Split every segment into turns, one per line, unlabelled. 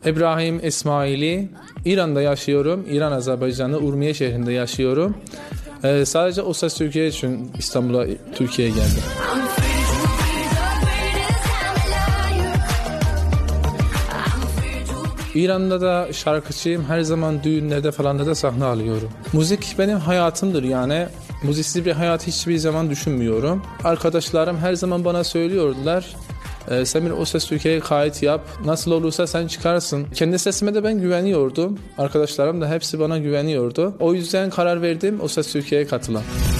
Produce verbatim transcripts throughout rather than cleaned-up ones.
İbrahim İsmaili. İran'da yaşıyorum. İran, Azerbaycan'da Urmiye şehrinde yaşıyorum. Ee, sadece O Ses Türkiye için İstanbul'a, Türkiye'ye geldim. İran'da da şarkıcıyım. Her zaman düğünlerde falan da sahne alıyorum. Müzik benim hayatımdır yani. Müziksiz bir hayat hiçbir zaman düşünmüyorum. Arkadaşlarım her zaman bana söylüyordular. E, Semir, O Ses Türkiye'ye kayıt yap. Nasıl olursa sen çıkarsın. Kendi sesime de ben güveniyordum. Arkadaşlarım da hepsi bana güveniyordu. O yüzden karar verdim O Ses Türkiye'ye katılan.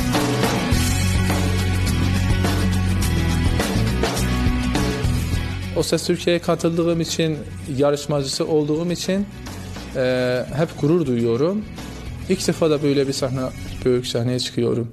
O Ses Türkiye'ye katıldığım için, yarışmacısı olduğum için e, hep gurur duyuyorum. İlk defa da böyle bir sahne, büyük sahneye çıkıyorum.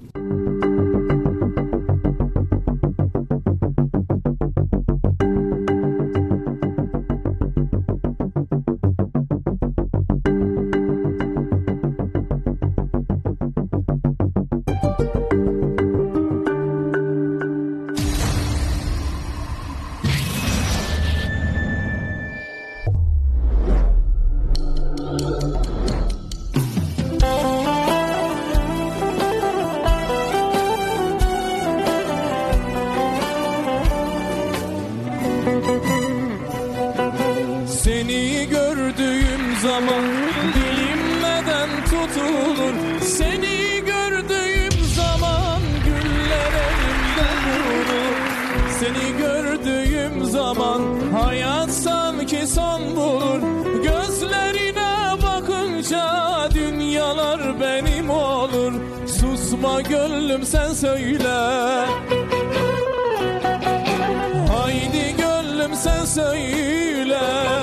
Seni gördüğüm zaman dilim neden tutulur? Seni gördüğüm zaman güller elimde vurur. Seni gördüğüm zaman hayat sanki son bulur. Gözlerine bakınca dünyalar benim olur. Susma gönlüm sen söyle. Haydi gönlüm sen söyle.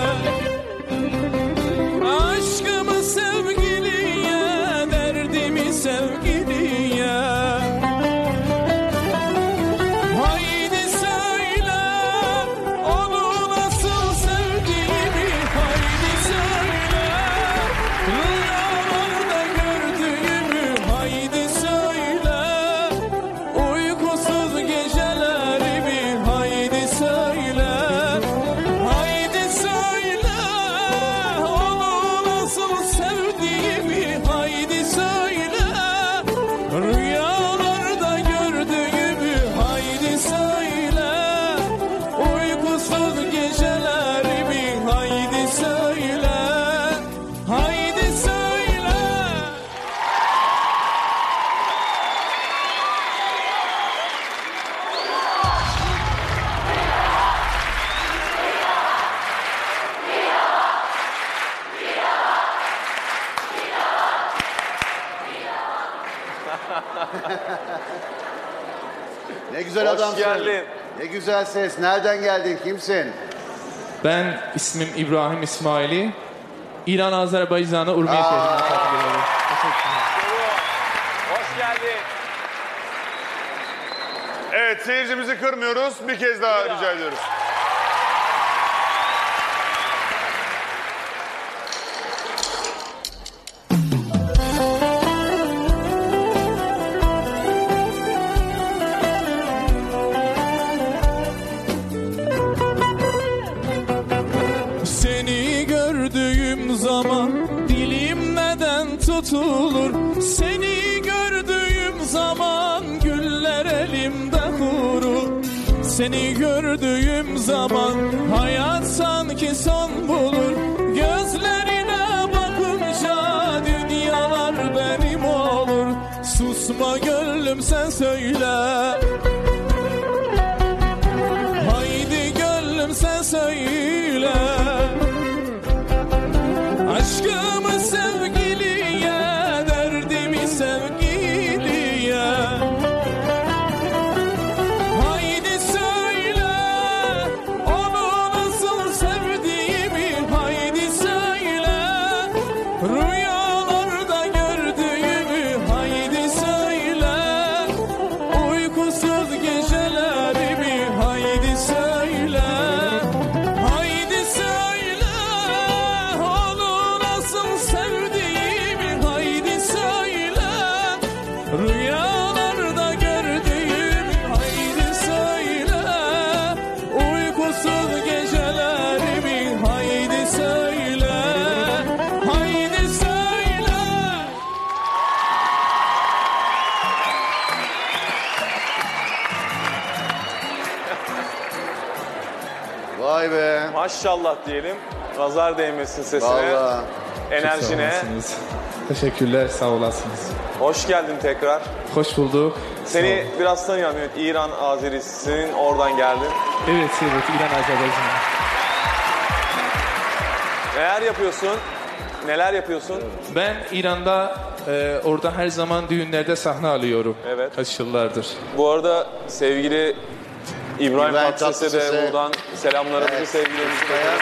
Aşkımı sevgiliye, derdimi sevgiliye. Haydi söyle, onu nasıl sevdiğimi. Haydi söyle, rüyalarda gördüğümü. Haydi söyle, uykusuz gecelerimi. Haydi söyle. Haydi söyle, onu nasıl sevdiğimi. Haydi söyle, rüyalarda gördüğümü. Haydi söyle, uykusuz gecelerimi. Haydi söyle, haydi söyle.
Ne güzel
Hoş
adamsın.
geldin.
Ne güzel ses. Nereden geldin? Kimsin?
Ben ismim İbrahim İsmaili. İran, Azerbaycan'da Urmiye
Aa.
şehrinde katılıyorum.
Hoş geldin.
Evet, seyircimizi kırmıyoruz. Bir kez daha rica ediyoruz.
Seni gördüğüm zaman dilim neden tutulur? Seni gördüğüm zaman güller elimde kurur. Seni gördüğüm zaman hayat sanki son bulur. Gözlerine bakınca dünyalar benim olur. Susma gönlüm sen söyle. Haydi gönlüm sen söyle. Aşkımı sevgiliye, derdimi sevgiliye. Haydi söyle, onu nasıl sevdiğimi. Haydi söyle, rüyalarda gördüğümü. Haydi söyle, uykusuz gecelerimi. Haydi söyle.
Vay be.
Maşallah diyelim. Nazar değmesin sesine,
Vallahi.
enerjine.
Sağ olasınız. Teşekkürler, sağ olasınız.
Hoş geldin tekrar.
Hoş bulduk.
Seni biraz tanıyalım. Evet, İran Azerisisin, oradan geldin.
Evet, evet, İran Azerbaycan.
Neler yapıyorsun? Neler yapıyorsun?
Ben İran'da e, orada her zaman düğünlerde sahne alıyorum.
Evet.
Kaç yıllardır.
Bu arada sevgili İbrahim,
İbrahim
Tatlıses'e de
Tatlıses'e
buradan selamlarımızı,
Evet.
sevgilerimizi
Kaya.
iletiyoruz.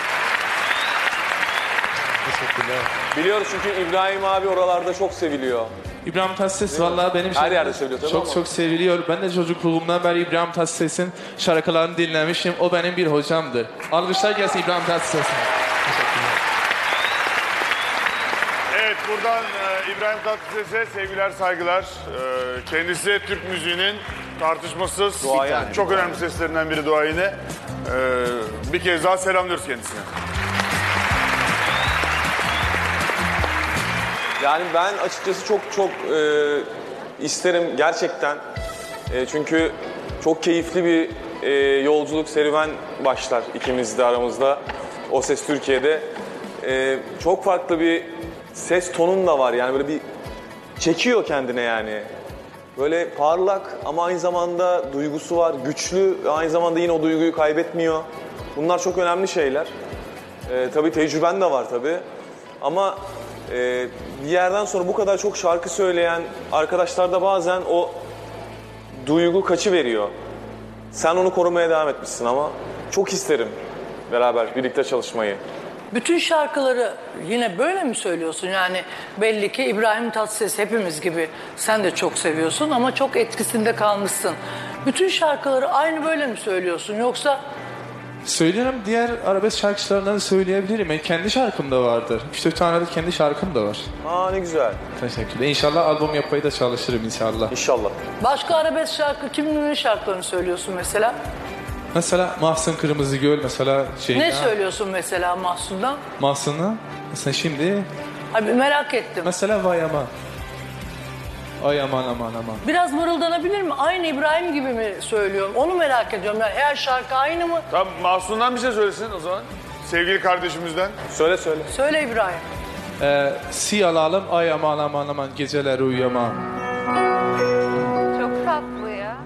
Teşekkürler.
Biliyoruz çünkü İbrahim abi oralarda çok seviliyor.
İbrahim Tatlıses vallahi benim
Her yerde söylüyor tabii
çok
ama.
çok seviliyor. Ben de çocukluğumdan beri İbrahim Tatlıses'in şarkılarını dinlemişim. O benim bir hocamdır. Alkışlar gelsin İbrahim Tatlıses'e. Teşekkürler.
Evet, buradan e, İbrahim Tatlıses'e sevgiler, saygılar. E, kendisi Türk müziğinin tartışmasız
Duayen.
çok önemli seslerinden biri duayeni. E, bir kez daha selamlıyoruz kendisine.
Yani ben açıkçası çok çok e, isterim gerçekten. E, çünkü çok keyifli bir e, yolculuk, serüven başlar ikimiz de aramızda. O Ses Türkiye'de. E, çok farklı bir ses tonun da var yani böyle bir çekiyor kendine yani. Böyle parlak ama aynı zamanda duygusu var, güçlü ve aynı zamanda yine o duyguyu kaybetmiyor. Bunlar çok önemli şeyler. E, tabii tecrüben de var tabii. Ama e, bir yerden sonra bu kadar çok şarkı söyleyen arkadaşlarda bazen o duygu kaçıveriyor. Sen onu korumaya devam etmişsin ama çok isterim beraber birlikte çalışmayı.
Bütün şarkıları yine böyle mi söylüyorsun? Yani belli ki İbrahim Tatlıses hepimiz gibi sen de çok seviyorsun ama çok etkisinde kalmışsın. Bütün şarkıları aynı böyle mi söylüyorsun yoksa
Söylerim, diğer arabesk şarkılarından da söyleyebilirim. Yani kendi şarkım da vardır. üç dört tane de kendi şarkım da var.
Aa ne güzel.
Teşekkürler. İnşallah albüm yapmayı da çalışırım inşallah.
İnşallah.
başka arabesk şarkı kimin şarkılarını söylüyorsun mesela?
Mesela Mahsun Kırmızıgöl mesela şey.
Ne söylüyorsun mesela Mahsun'dan?
Mahsun'u. Mesela şimdi
Abi merak ettim.
mesela Vay Aman. Ay aman aman aman.
Biraz mırıldanabilir mi? Aynı İbrahim gibi mi söylüyorum? Onu merak ediyorum. Yani her şarkı aynı mı?
Tamam, Mahsun'dan bir şey söylesin o zaman. Sevgili kardeşimizden.
Söyle söyle.
Söyle İbrahim.
Ee, si alalım ay aman aman aman geceler uyuyamam.
Çok tatlı ya.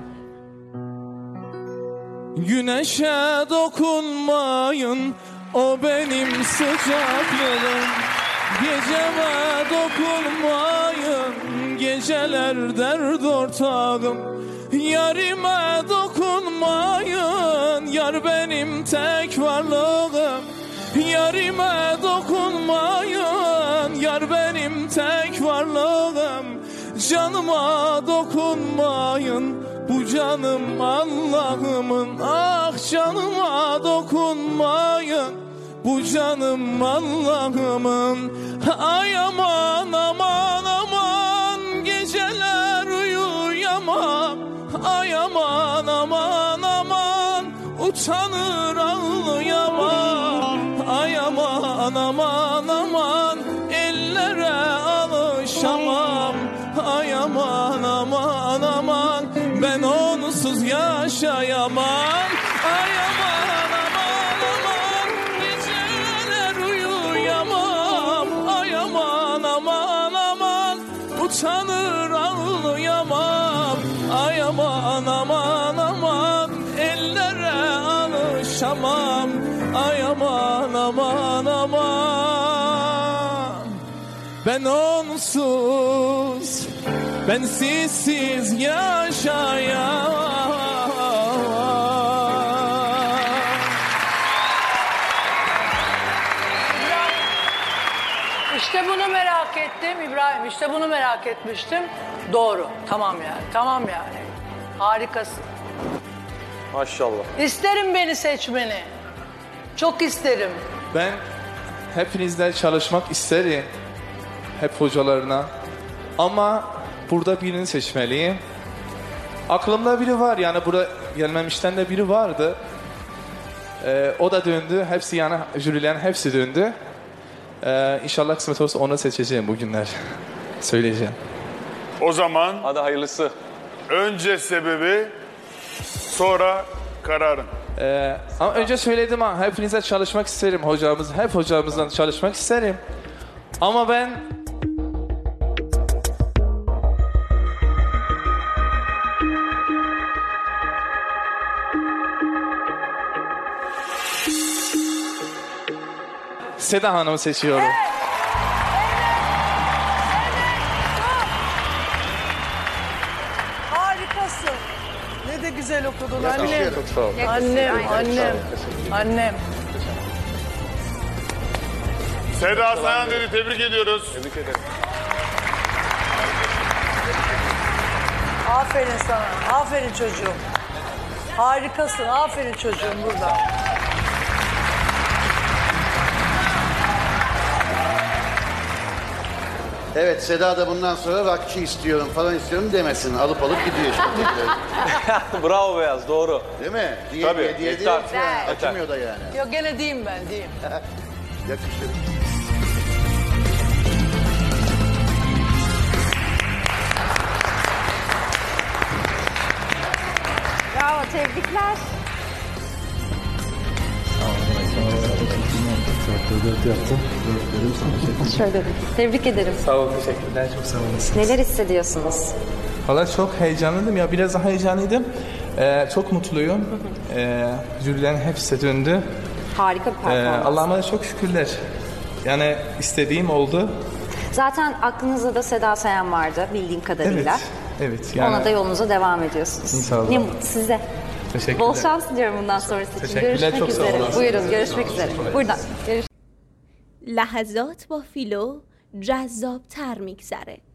Güneşe dokunmayın, o benim sıcaklığım. Geceme dokunmayın, geceler dert ortağım. Yarime dokunmayın, yar benim tek varlığım. Yarime dokunmayın, yar benim tek varlığım. Canıma dokunmayın, bu canım Allah'ımın. Ah canıma dokunmayın, bu canım Allah'ımın. Ay aman aman aman, geceler uyuyamam. Ay aman aman aman, utanır ağlayamam. Ay aman aman aman, ellere alışamam. Ay aman aman aman, ben onsuz yaşayamam. Ay aman aman aman, geceler uyuyamam. Ay aman aman aman, utanır ağlayamam. Ay aman aman aman, ellere alışamam. Ay aman aman aman, ben onsuz, ben sizsiz yaşayamam.
İşte bunu merak ettim İbrahim. İşte bunu merak etmiştim. Doğru. Tamam yani. Tamam yani. Harikasın.
Maşallah.
İsterim beni seçmeni. Çok isterim.
Ben hepinizle çalışmak isterim. Hep hocalarına. Ama burada birini seçmeliyim. Aklımda biri var yani burada gelmemişten de biri vardı. Ee, o da döndü. Hepsi yani jürilerin hepsi döndü. Ee, İnşallah kısmet olursa onu seçeceğim bugünler. Söyleyeceğim.
O zaman
Hadi hayırlısı.
önce sebebi, sonra kararın.
Ee, ama önce söyledim ha, hepinize çalışmak isterim hocamız. Hep hocamızdan çalışmak isterim. Ama ben Seda Hanım'ı seçiyorum.
Harikasın. Ne de güzel okudun annem.
Yakışır.
Çok sağ olun.
Annem, annem, annem.
Seda Sayan dedi, tebrik ediyoruz.
Tebrik ederim.
Aferin sana, aferin çocuğum. Harikasın, aferin çocuğum burada.
Evet, Seda da bundan sonra rockçı istiyorum falan istiyorum demesin. Alıp alıp gidiyor işte.
Bravo Beyaz, doğru.
Değil mi? Diye
Tabii,
diye diye,
yeter.
diye
Yeter.
açmıyor da yani.
Yok gene diyeyim ben, diyeyim.
Yakışır.
Bravo, tebrikler. Şöyle, tebrik ederim.
Sağ olun, teşekkürler. Çok sağ olasınız.
Neler hissediyorsunuz?
Valla çok heyecanlıydım ya, biraz daha heyecanlıydım. Ee, çok mutluyum. Ee, jürilerin hepsi döndü.
Harika bir
Ee,
performans.
Allah'ıma da çok şükürler. Yani istediğim oldu.
Zaten aklınızda da Seda Sayan vardı bildiğim kadarıyla.
Evet. Evet. Yani
Ona da yolunuza devam ediyorsunuz.
İnşallah.
Ne mutlu size.
teşekkürler.
Bol şans diliyorum bundan sonrası için.
Teşekkürler,
Görüşmek
çok sağ
üzere.
olun.
Buyurun, görüşmek üzere. Buradan. Görüş
لحظات با فیلو جذابتر میگذره